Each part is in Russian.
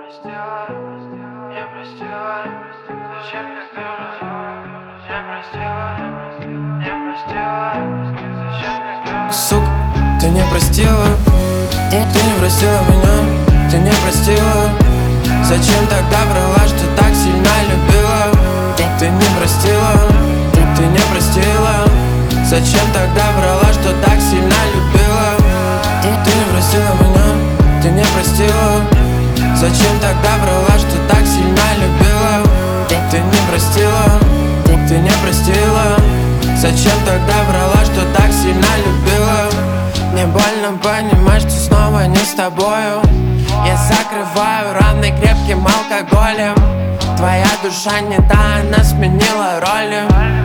простила, не простила. Зачем так было? Не простила, не простила. Зачем так было? Сука, ты не простила. Ты не простила меня, ты не простила. Зачем тогда врала, что так сильно любила? Ты не простила, ты не простила. Зачем тогда врала, что так сильно любила? Ты не простила меня, ты не простила. Зачем тогда врала, что так сильно любила? Ты не простила, ты не простила. Зачем тогда врала, что так сильно любила? Мне больно понимать, что снова не с тобою. Я закрываю раны крепким алкоголем. Твоя душа не та, она сменила роли.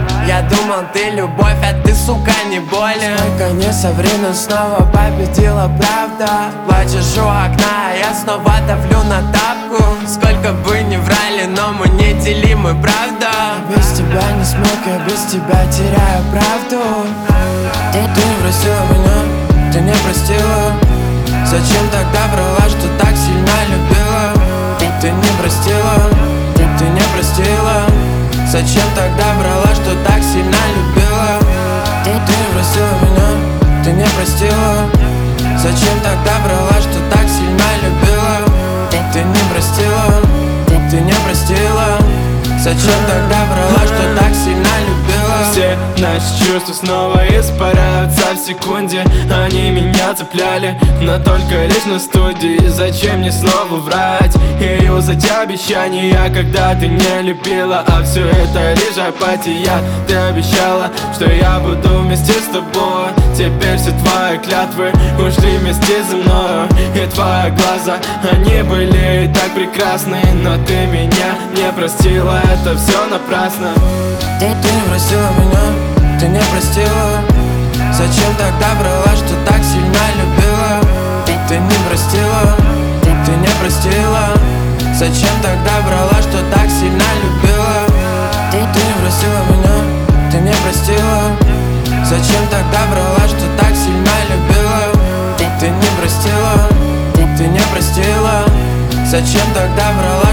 Я думал, ты любовь, а ты, сука, не болен. Сколько не соври, но снова победила правда. Плачешь у окна, а я снова давлю на тапку. Сколько бы ни врали, но мы неделимы, правда. Без тебя не смог, я без тебя теряю правду. Ты не простила меня, ты не простила. Зачем тогда врала, что так сильно любила? Ты не простила, ты не простила. Зачем тогда врала, что так сильно любила? Ты не простила меня, ты не простила. Зачем тогда врала, что так сильно любила? Ты не простила, ты не простила. Зачем тогда врала, что так сильно любила? Все наши чувства снова испаряются в секунде. Они меня цепляли, но только лишь на студии. Зачем мне снова врать и юзать обещания, когда ты не любила? А все это лишь апатия. Ты обещала, что я буду вместе с тобой. Теперь все твои клятвы ушли вместе со мною. И твои глаза, они были так прекрасны, но ты меня не простила, это все напрасно. Ты не простила меня, ты не простила. Зачем тогда врала, что так сильно любила? Ты не простила, ты не простила. Зачем тогда врала, что так сильно любила? Ты не простила меня, ты не простила. Зачем тогда врала, что так сильно любила? Ты не простила, ты не простила. Зачем тогда врала?